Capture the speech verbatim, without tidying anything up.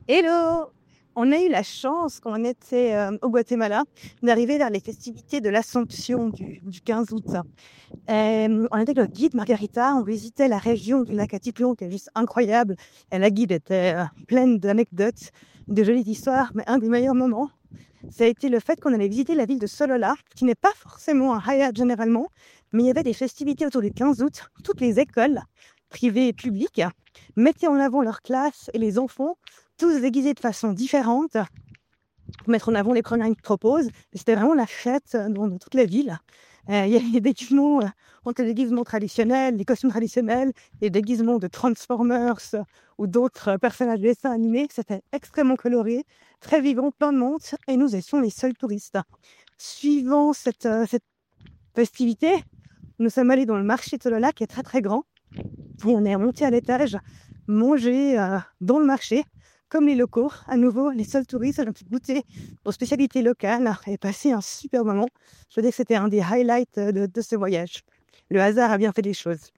Hello! On a eu la chance, quand on était euh, au Guatemala, d'arriver vers les festivités de l'Assomption du, du quinze août. Euh, on était avec notre guide Margarita, on visitait la région du lac Atitlán, qui est juste incroyable. Et la guide était euh, pleine d'anecdotes, de jolies histoires, mais un des meilleurs moments, ça a été le fait qu'on allait visiter la ville de Solola, qui n'est pas forcément un hayat généralement, mais il y avait des festivités autour du quinze août. Toutes les écoles, privées et publiques, mettaient en avant leurs classes et les enfants, tous déguisés de façon différente, pour mettre en avant les premières qu'ils proposent. Et c'était vraiment la fête dans, dans toute la ville. Euh, il y a des déguisements, euh, entre les déguisements traditionnels, les costumes traditionnels, les déguisements de Transformers euh, ou d'autres euh, personnages de dessins animés. C'était extrêmement coloré, très vivant, plein de monde, et nous étions les seuls touristes. Suivant cette, euh, cette festivité, nous sommes allés dans le marché de Solola, qui est très très grand, et on est monté à l'étage, manger euh, dans le marché, comme les locaux, à nouveau, les seuls touristes, on a pu goûter aux spécialités locales et passer un super moment. Je veux dire que c'était un des highlights de, de ce voyage. Le hasard a bien fait les choses.